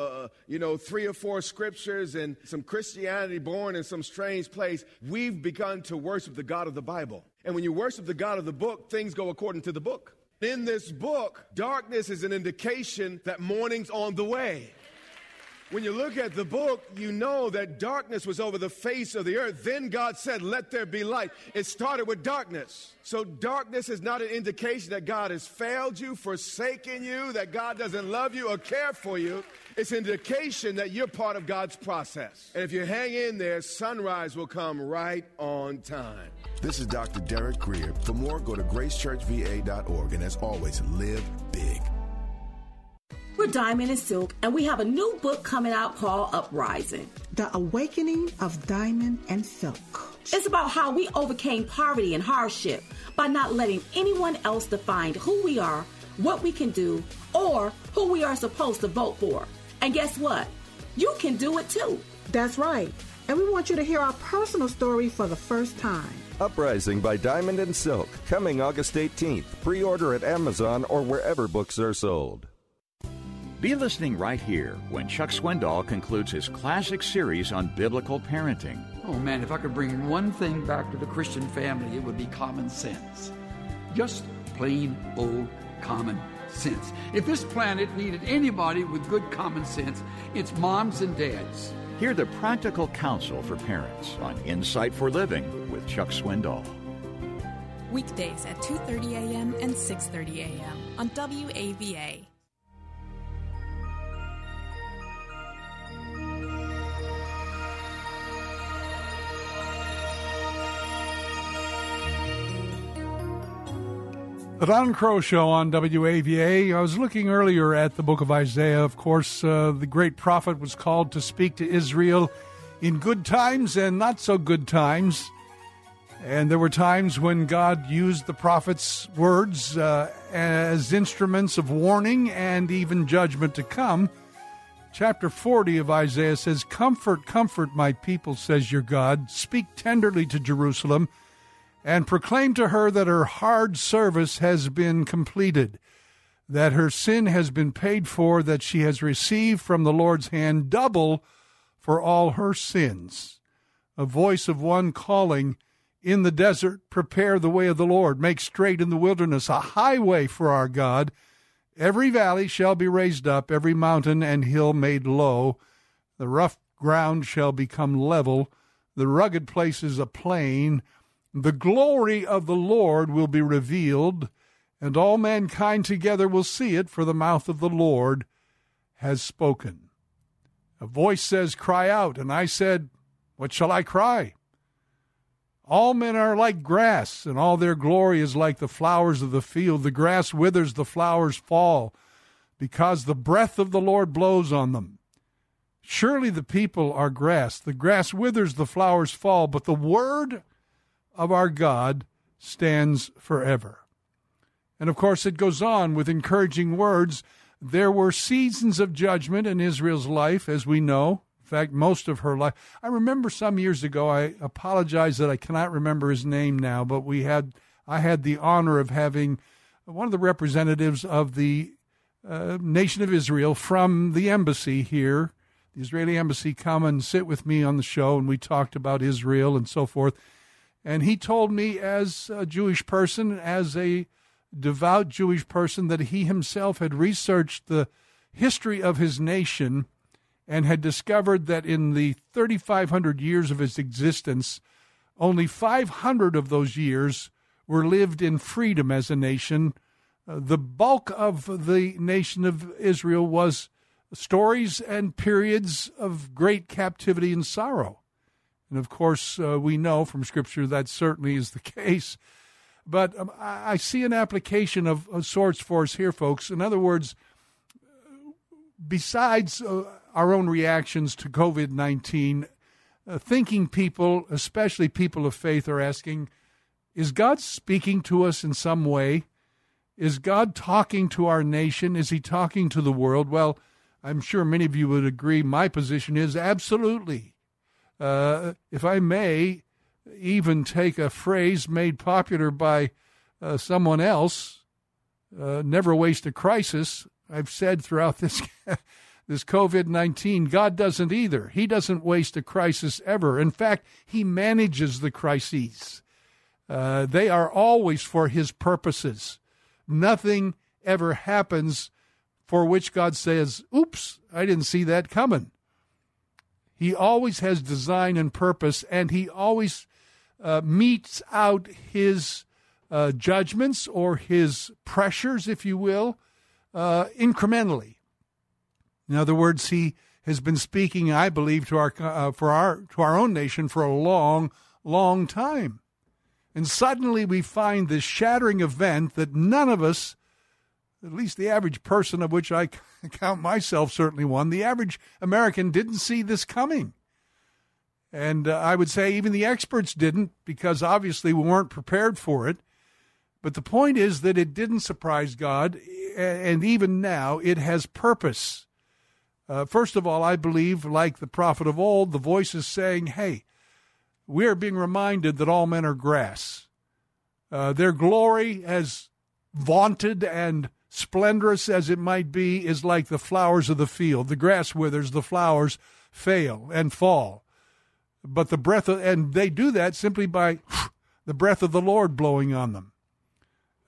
3 or 4 scriptures and some Christianity born in some strange place. We've begun to worship the God of the Bible. And when you worship the God of the book, things go according to the book. In this book, darkness is an indication that morning's on the way. When you look at the book, you know that darkness was over the face of the earth. Then God said, let there be light. It started with darkness. So darkness is not an indication that God has failed you, forsaken you, that God doesn't love you or care for you. It's an indication that you're part of God's process. And if you hang in there, sunrise will come right on time. This is Dr. Derek Greer. For more, go to gracechurchva.org. And as always, live big. We're Diamond and Silk, and we have a new book coming out called Uprising. The Awakening of Diamond and Silk. It's about how we overcame poverty and hardship by not letting anyone else define who we are, what we can do, or who we are supposed to vote for. And guess what? You can do it too. That's right. And we want you to hear our personal story for the first time. Uprising by Diamond and Silk, coming August 18th. Pre-order at Amazon or wherever books are sold. Be listening right here when Chuck Swindoll concludes his classic series on biblical parenting. Oh man, if I could bring one thing back to the Christian family, it would be common sense. Just plain old common sense. If this planet needed anybody with good common sense, it's moms and dads. Hear the practical counsel for parents on Insight for Living with Chuck Swindoll. Weekdays at 2:30 a.m. and 6:30 a.m. on WAVA. The Don Crow Show on WAVA. I was looking earlier at the book of Isaiah. Of course, the great prophet was called to speak to Israel in good times and not so good times. And there were times when God used the prophet's words as instruments of warning and even judgment to come. Chapter 40 of Isaiah says, "Comfort, comfort my people, says your God. Speak tenderly to Jerusalem, and proclaim to her that her hard service has been completed, that her sin has been paid for, that she has received from the Lord's hand double for all her sins. A voice of one calling, in the desert, prepare the way of the Lord, make straight in the wilderness a highway for our God. Every valley shall be raised up, every mountain and hill made low. The rough ground shall become level, the rugged places a plain. The glory of the Lord will be revealed, and all mankind together will see it, for the mouth of the Lord has spoken." A voice says, "Cry out." And I said, "What shall I cry?" All men are like grass, and all their glory is like the flowers of the field. The grass withers, the flowers fall, because the breath of the Lord blows on them. Surely the people are grass. The grass withers, the flowers fall, but the word of our God stands forever. And of course it goes on with encouraging words. There were seasons of judgment in Israel's life, as we know. In fact, most of her life. I remember some years ago, I apologize that I cannot remember his name now, but I had the honor of having one of the representatives of the nation of Israel from the embassy here, the Israeli embassy, come and sit with me on the show, and we talked about Israel and so forth. And he told me, as a Jewish person, as a devout Jewish person, that he himself had researched the history of his nation and had discovered that in the 3,500 years of its existence, only 500 of those years were lived in freedom as a nation. The bulk of the nation of Israel was stories and periods of great captivity and sorrow. And, of course, we know from Scripture that certainly is the case. But I see an application of sorts for us here, folks. In other words, besides our own reactions to COVID-19, thinking people, especially people of faith, are asking, is God speaking to us in some way? Is God talking to our nation? Is he talking to the world? Well, I'm sure many of you would agree my position is absolutely. If I may even take a phrase made popular by someone else, never waste a crisis. I've said throughout this COVID-19, God doesn't either. He doesn't waste a crisis ever. In fact, he manages the crises. They are always for his purposes. Nothing ever happens for which God says, oops, I didn't see that coming. He always has design and purpose, and he always metes out his judgments or his pressures, if you will, incrementally. In other words, he has been speaking, I believe, to our own nation for a long, long time. And suddenly we find this shattering event that none of us, at least the average person, of which I count myself certainly one, the average American didn't see this coming. And I would say even the experts didn't, because obviously we weren't prepared for it. But the point is that it didn't surprise God, and even now it has purpose. First of all, I believe, like the prophet of old, the voice is saying, hey, we are being reminded that all men are grass. Their glory, as vaunted and splendorous as it might be, is like the flowers of the field. The grass withers, the flowers fail and fall. But the breath of, and they do that simply by the breath of the Lord blowing on them.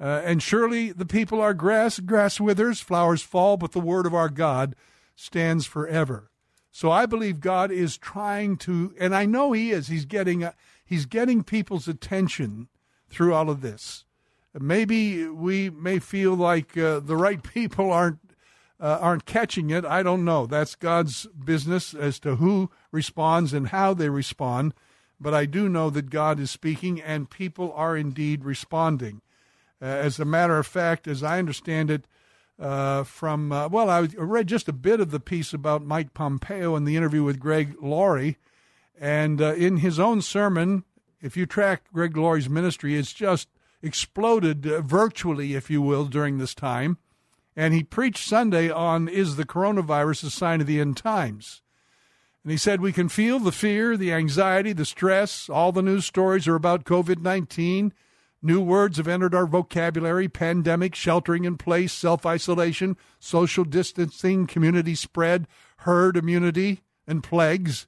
And surely the people are grass. Grass withers, flowers fall, but the word of our God stands forever. So I believe God is trying to, and I know He is. He's getting people's attention through all of this. Maybe we may feel like the right people aren't catching it. I don't know. That's God's business as to who responds and how they respond. But I do know that God is speaking, and people are indeed responding. As a matter of fact, as I understand it, I read just a bit of the piece about Mike Pompeo in the interview with Greg Laurie, and in his own sermon, if you track Greg Laurie's ministry, it's just exploded virtually, if you will, during this time, and he preached Sunday on, is the coronavirus a sign of the end times? And he said, we can feel the fear, the anxiety, the stress, all the news stories are about COVID-19. New words have entered our vocabulary: pandemic, sheltering in place, self-isolation, social distancing, community spread, herd immunity, and plagues.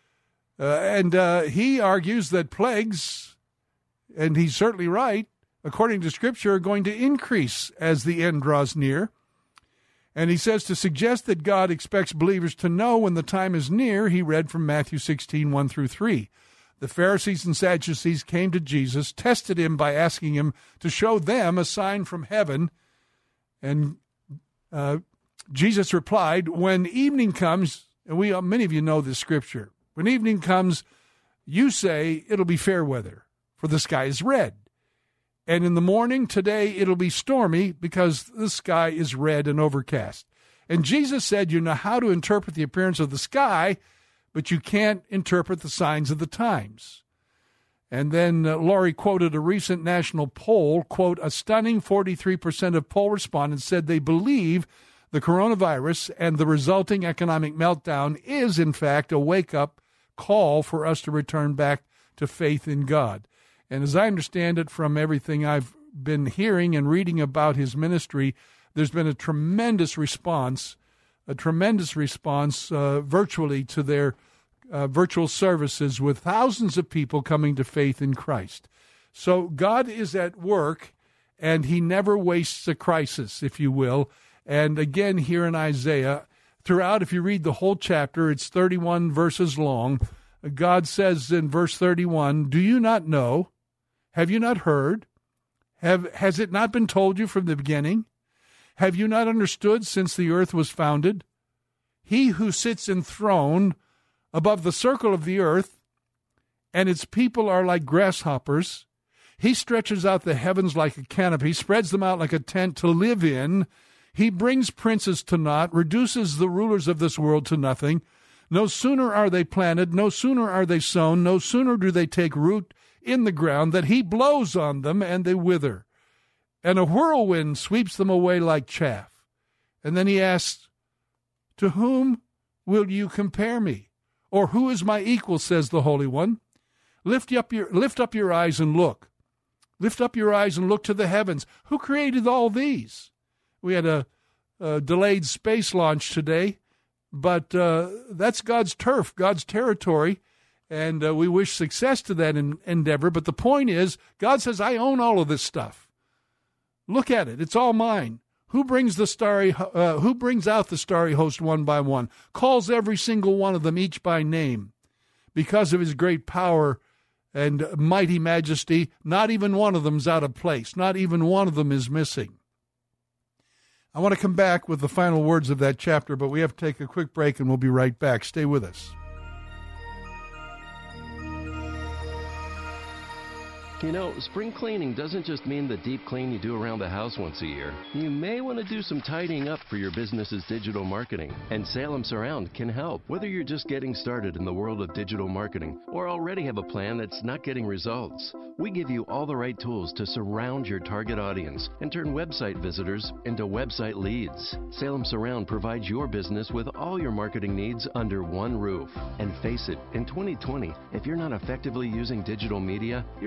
And he argues that plagues, and he's certainly right, according to Scripture, are going to increase as the end draws near. And he says to suggest that God expects believers to know when the time is near, he read from Matthew 16, 1 through 3. The Pharisees and Sadducees came to Jesus, tested him by asking him to show them a sign from heaven. And Jesus replied, when evening comes, and many of you know this scripture, when evening comes, you say it'll be fair weather, for the sky is red. And in the morning today it'll be stormy because the sky is red and overcast. And Jesus said, you know how to interpret the appearance of the sky, but you can't interpret the signs of the times. And then Laurie quoted a recent national poll, quote, a stunning 43% of poll respondents said they believe the coronavirus and the resulting economic meltdown is, in fact, a wake-up call for us to return back to faith in God. And as I understand it from everything I've been hearing and reading about his ministry, there's been a tremendous response virtually to their virtual services, with thousands of people coming to faith in Christ. So God is at work, and he never wastes a crisis, if you will. And again, here in Isaiah, throughout, if you read the whole chapter, it's 31 verses long. God says in verse 31, do you not know? Have you not heard? Has it not been told you from the beginning? Have you not understood since the earth was founded? He who sits enthroned above the circle of the earth, and its people are like grasshoppers. He stretches out the heavens like a canopy, spreads them out like a tent to live in. He brings princes to naught, reduces the rulers of this world to nothing. No sooner are they planted, no sooner are they sown, no sooner do they take root in the ground, that he blows on them and they wither. And a whirlwind sweeps them away like chaff. And then he asks, to whom will you compare me? Or who is my equal, says the Holy One? Lift up your eyes and look. Lift up your eyes and look to the heavens. Who created all these? We had a delayed space launch today, but that's God's turf, God's territory, and we wish success to that endeavor. But the point is, God says, I own all of this stuff. Look at it. It's all mine. Who brings out the starry host one by one, calls every single one of them each by name. Because of his great power and mighty majesty, not even one of them's out of place. Not even one of them is missing. I want to come back with the final words of that chapter, but we have to take a quick break and we'll be right back. Stay with us. You know, spring cleaning doesn't just mean the deep clean you do around the house once a year. You may want to do some tidying up for your business's digital marketing, and Salem Surround can help. Whether you're just getting started in the world of digital marketing or already have a plan that's not getting results, we give you all the right tools to surround your target audience and turn website visitors into website leads. Salem Surround provides your business with all your marketing needs under one roof. And face it, in 2020, if you're not effectively using digital media, you're behind the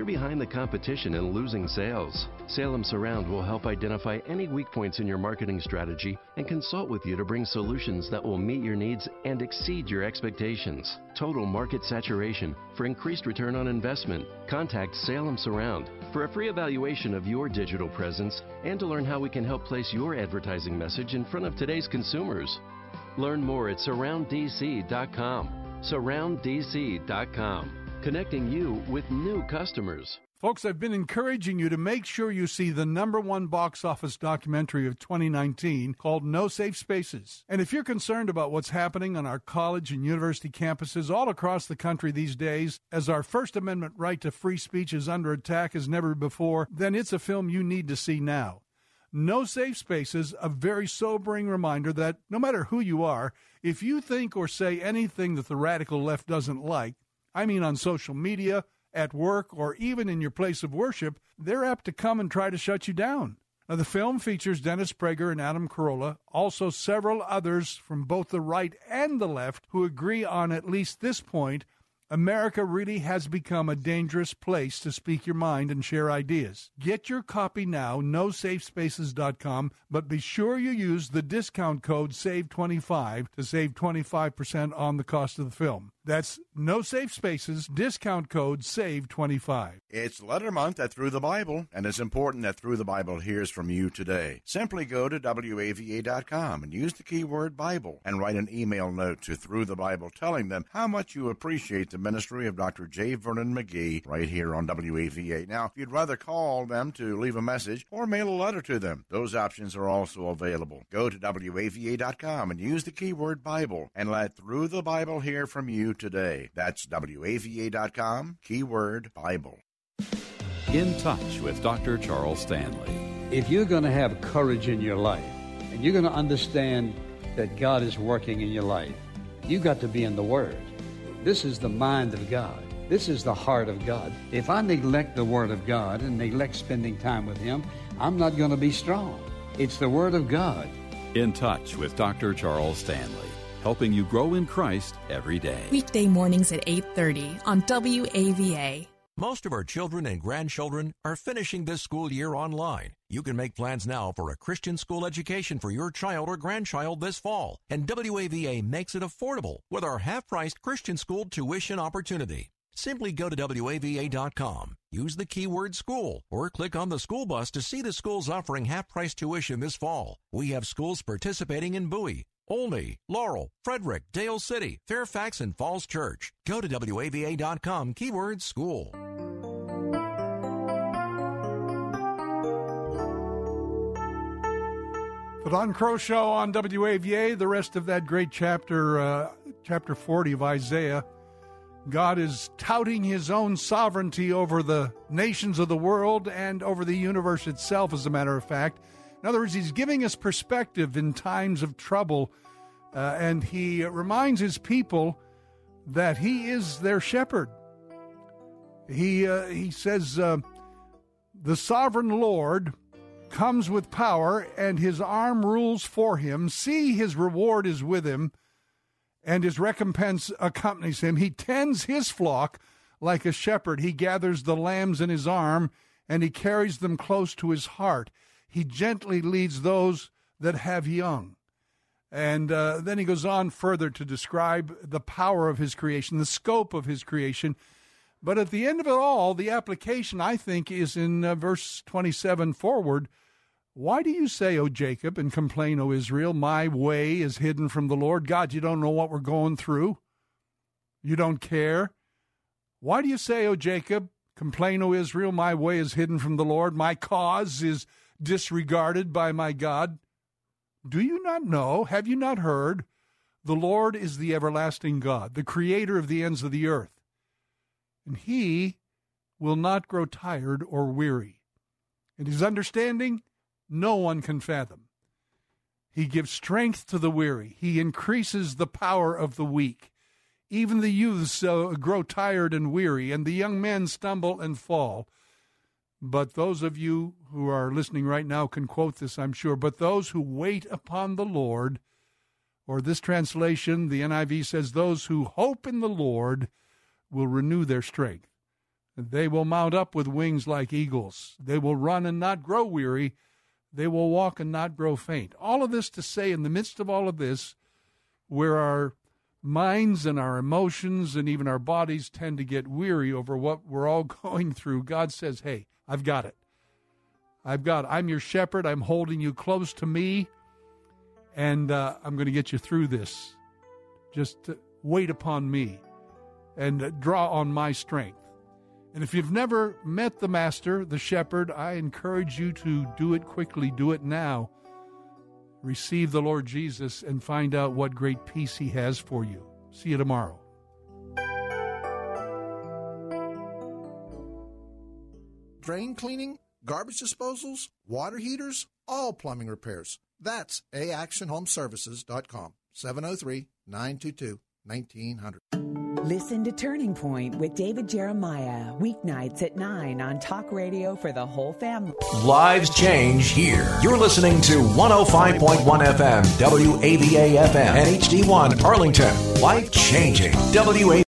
competition and losing sales. Salem Surround will help identify any weak points in your marketing strategy and consult with you to bring solutions that will meet your needs and exceed your expectations. Total market saturation for increased return on investment. Contact Salem Surround for a free evaluation of your digital presence and to learn how we can help place your advertising message in front of today's consumers. Learn more at surrounddc.com. surrounddc.com. Connecting you with new customers. Folks, I've been encouraging you to make sure you see the #1 box office documentary of 2019 called No Safe Spaces. And if you're concerned about what's happening on our college and university campuses all across the country these days, as our First Amendment right to free speech is under attack as never before, then it's a film you need to see now. No Safe Spaces, a very sobering reminder that no matter who you are, if you think or say anything that the radical left doesn't like, I mean on social media, at work, or even in your place of worship, they're apt to come and try to shut you down. Now, the film features Dennis Prager and Adam Carolla, also several others from both the right and the left who agree on at least this point: America really has become a dangerous place to speak your mind and share ideas. Get your copy now, nosafespaces.com, but be sure you use the discount code SAVE25 to save 25% on the cost of the film. That's No Safe Spaces, discount code SAVE25. It's Letter Month at Through the Bible, and it's important that Through the Bible hears from you today. Simply go to WAVA.com and use the keyword Bible and write an email note to Through the Bible telling them how much you appreciate the ministry of Dr. J. Vernon McGee right here on WAVA. Now, if you'd rather call them to leave a message or mail a letter to them, those options are also available. Go to WAVA.com and use the keyword Bible and let Through the Bible hear from you today. That's WAVA.com, keyword Bible. In Touch with Dr. Charles Stanley. If you're going to have courage in your life, and you're going to understand that God is working in your life, you got to be in the Word. This is the mind of God. This is the heart of God. If I neglect the Word of God and neglect spending time with Him, I'm not going to be strong. It's the Word of God. In Touch with Dr. Charles Stanley, helping you grow in Christ every day. Weekday mornings at 8:30 on WAVA. Most of our children and grandchildren are finishing this school year online. You can make plans now for a Christian school education for your child or grandchild this fall. And WAVA makes it affordable with our half-priced Christian school tuition opportunity. Simply go to WAVA.com, use the keyword school, or click on the school bus to see the schools offering half-price tuition this fall. We have schools participating in Bowie, Olney, Laurel, Frederick, Dale City, Fairfax, and Falls Church. Go to WAVA.com, keyword school. The Don Crow Show on WAVA, the rest of that great chapter 40 of Isaiah. God is touting His own sovereignty over the nations of the world and over the universe itself, as a matter of fact. In other words, He's giving us perspective in times of trouble, and He reminds His people that He is their shepherd. He says, the sovereign Lord comes with power, and His arm rules for Him. See, His reward is with Him, and His recompense accompanies Him. He tends His flock like a shepherd. He gathers the lambs in His arm, and He carries them close to His heart. He gently leads those that have young. And then he goes on further to describe the power of His creation, the scope of His creation. But at the end of it all, the application, I think, is in verse 27 forward. Why do you say, O Jacob, and complain, O Israel, my way is hidden from the Lord? God, you don't know what we're going through. You don't care. Why do you say, O Jacob, complain, O Israel, my way is hidden from the Lord? My cause is disregarded by my God. Do you not know? Have you not heard? The Lord is the everlasting God, the creator of the ends of the earth. And He will not grow tired or weary. And His understanding, no one can fathom. He gives strength to the weary. He increases the power of the weak. Even the youths grow tired and weary, and the young men stumble and fall. But those of you who are listening right now can quote this, I'm sure. But those who wait upon the Lord, or this translation, the NIV says, those who hope in the Lord will renew their strength. They will mount up with wings like eagles. They will run and not grow weary. They will walk and not grow faint. All of this to say, in the midst of all of this, where our minds and our emotions and even our bodies tend to get weary over what we're all going through, God says, hey, I've got it. I'm your shepherd. I'm holding you close to me, and I'm going to get you through this. Just wait upon me and draw on my strength. And if you've never met the Master, the Shepherd, I encourage you to do it quickly. Do it now. Receive the Lord Jesus and find out what great peace he has for you. See you tomorrow. Drain cleaning, garbage disposals, water heaters, all plumbing repairs. That's AActionHomeservices.com. 703-922-1900. Listen to Turning Point with David Jeremiah, weeknights at 9 on Talk Radio for the whole family. Lives change here. You're listening to 105.1 FM, WAVA FM, and HD1 Arlington. Life changing. WAVA.